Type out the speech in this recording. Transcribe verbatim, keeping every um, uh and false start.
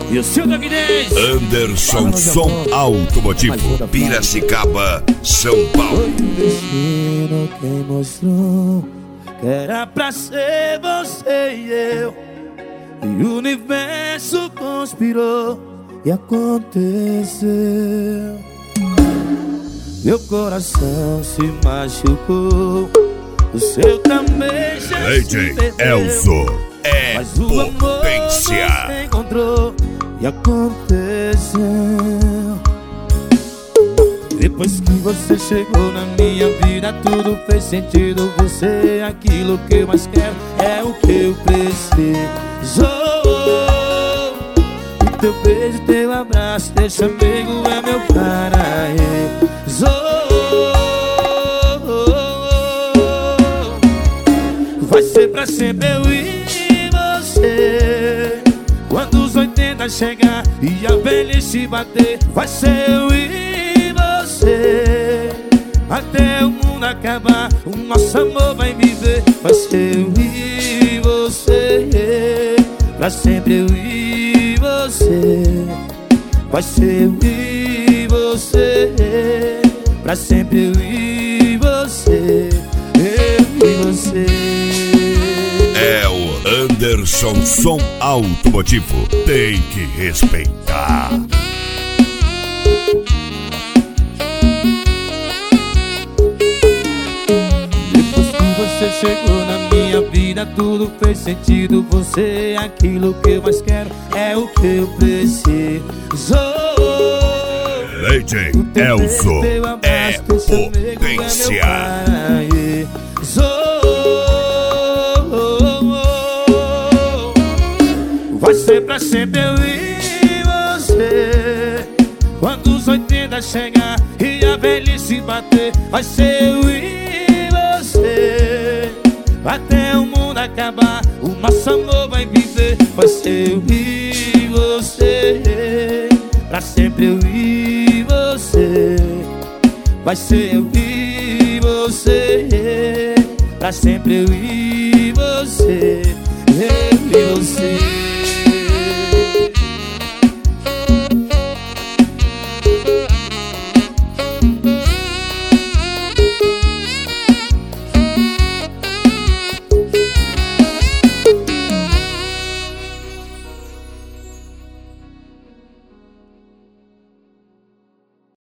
E o seu Doguinês Anderson Som Automotivo, Piracicaba, São Paulo. foi o destino quem mostrou que era pra ser você e eu. E o universo conspirou e aconteceu. Meu coração se machucou, o seu também já D se J perdeu. Elzo é Mas o amor potência. você encontrou e aconteceu. Depois que você chegou na minha vida, tudo fez sentido. Você é aquilo que eu mais quero, é o que eu preciso. O teu beijo, teu abraço, teu chamego é meu paraíso. Vai ser pra sempre eu e você. Quando os oitenta chegar e a velhice bater, vai ser eu e você. Até o mundo acabar, o nosso amor vai viver. Vai ser eu e você. Pra sempre eu e você. Vai ser eu e você. Pra sempre eu e você. Eu e você. É o Anderson Som Automotivo, tem que respeitar. Depois que você chegou na minha vida, tudo fez sentido. Você é aquilo que eu mais quero, é o que eu preciso. D J Elzo é potência. Vai ser pra sempre eu e você. Quando os oitenta chegar e a velhice bater, vai ser eu e você. Até o mundo acabar, o nosso amor vai viver. Vai ser eu e você. Pra sempre eu e você. Vai ser eu e você. Pra sempre eu e você. Eu e você.